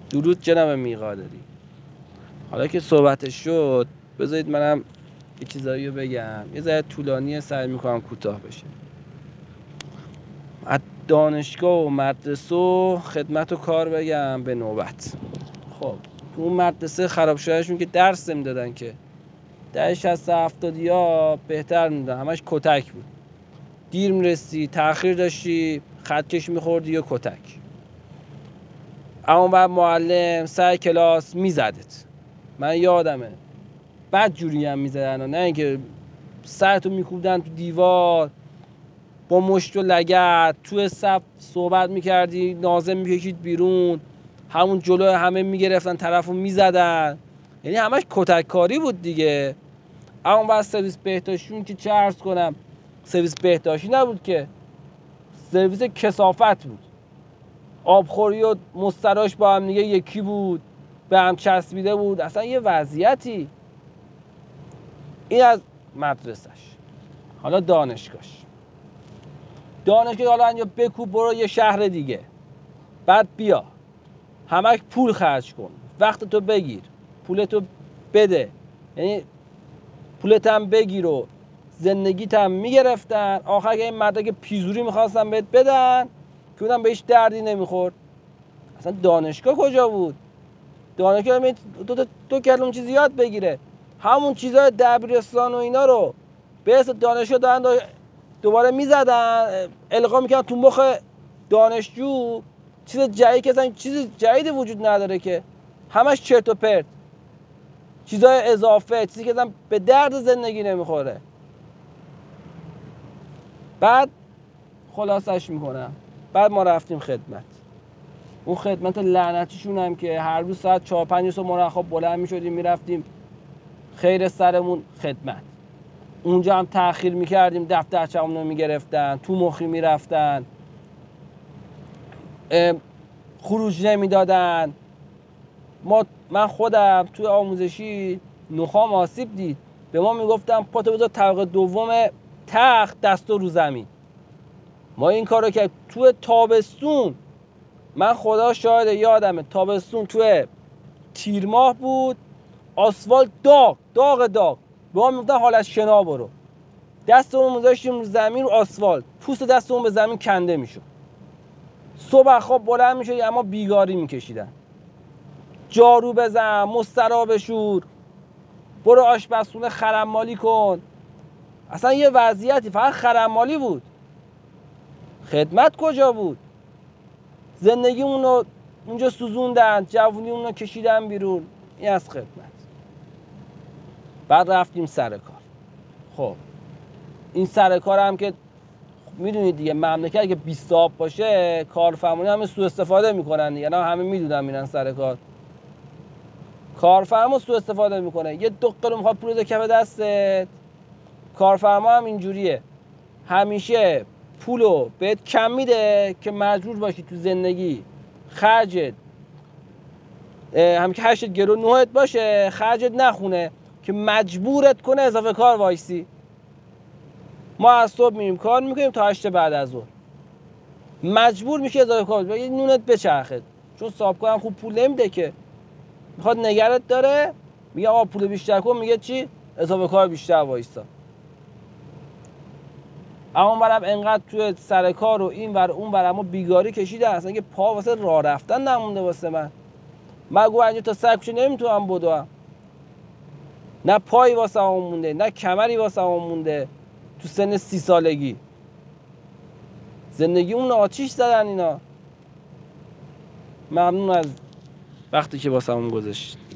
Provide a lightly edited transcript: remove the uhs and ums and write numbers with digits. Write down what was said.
درود جناب میقادری. حالا که صحبتش شد بذارید منم یه چیزایی رو بگم. یه ذره طولانیه، سعی میکنم کوتاه بشه. از دانشگاه و مدرسه و خدمت و کار بگم به نوبت. خب تو اون مدرسه خراب شدهشون که درس نمیدادن که دهه 60 70 بهتر میدادن، همش کتک بود. دیر میرسی، تأخیر داشتی، خطکش میخوردی یا کتک. اما بعد معلم سر کلاس میزدت. من یادمه بد جوری هم میزدن، نه اینکه سرتو میکوبدن تو دیوار، با مشت و لگد تو صف صحبت میکردی، ناظم میکشید بیرون، همون جلو همه میگرفتن طرفو میزدن. یعنی همش کتک کاری بود دیگه. اما بعد سرویس بهداشتیون که چه عرض کنم، سرویس بهداشتی نبود که، سرویس کثافت بود. آبخوری و مستراش با هم دیگه یکی بود، به هم چسبیده بود، اصلا یه وضعیتی. این از مدرسش. حالا دانشگاهش حالا اینجا بکوب برو یه شهر دیگه، بعد بیا همش پول خرج کن، وقت تو بگیر، پولتو بده. یعنی پولت هم بگیر و زندگیت هم میگرفتن. آخر که این مدرک پیزوری میخواستن بهت بدن که اونم بهش دردی نمیخورد. اصلا دانشگاه کجا بود؟ دانشگاه دو کلمه چیزی یاد بگیره، همون چیزای دبیرستان و اینا رو به اسم دانشگاه دارن دوباره میزدن، القا میکنن تو مخ دانشجو. چیز جدید که اصلا چیز جدیدی وجود نداره که، همش چرت و پرت، چیزای اضافه، چیزی که اصلا به درد زندگی نمیخوره. بعد خلاصش میکنم، بعد ما رفتیم خدمت. اون خدمت لعنتیشون هم که هر روز ساعت 4 5 صبح مرخص بلند میشدیم میرفتیم خیر سرمون خدمت. اونجا هم تأخیر میکردیم، دفترچه‌مون رو میگرفتن، تو مخی میرفتن، خروج نمیدادن. من خودم توی آموزشی نخام آسیب دید، به ما میگفتن پاتو بذار طبقه دوم تخت، دستو رو زمین. ما این کارو که توی تابستون، من خدا شاهد یادمه تابستون توی تیر ماه بود، آسفالت داغ به ما میگفتن حالت شنا برو، دستمون میذاشتیم رو زمین رو آسفالت، پوست دستمون به زمین کنده میشد. صبح خواب بلند میشدیم اما بیگاری میکشیدن، جارو بزن، مسترا بشور، برو آشپزخونه خرمالی کن. اصلا یه وضعیتی، فقط خرمالی بود. خدمت کجا بود؟ زندگی اونو اونجا سوزوندن، جوونی اونو کشیدن بیرون. این از خدمت. بعد رفتیم سر کار. خب این سر کار هم که میدونید دیگه، مملکت که 20 آب باشه کارفرمانی همه سوء استفاده میکنن دیگه. نه همه میدونن میرن سر کار، کارفرما سوء استفاده میکنه. یه دقیقه رو میخواد پول کف دستت. کارفرما هم اینجوریه، همیشه پولو بهت کم میده که مجبور باشی تو زندگی خرجت هم که 8 گرو 9 باشه، خرجت نخونه که مجبورت کنه اضافه کار وایسی. ما از صبح میریم کار میکنیم تا 8 بعد از ظهر، مجبور میشه اضافه کار، یه نونت بچرخه، چون صاحبکار هم خوب پول نمیده که، میخواد نگرت داره، میگه آقا پول بیشتر کن، میگه چی؟ اضافه کار بیشتر وایسا. اما منم انقدر توی سر کار و این ور اون ور اما بیگاری کشیدم، اصلا که پا واسه راه رفتن نمونده واسه من. مگو اینجا تا سر کوچه نمیتونم بدوم، نه پایی واسه هم مونده، نه کمری واسه هم مونده. تو سن 30 سالگی زندگی اون آتیش زدن اینا. ممنون از وقتی که واسه هم گذاشت.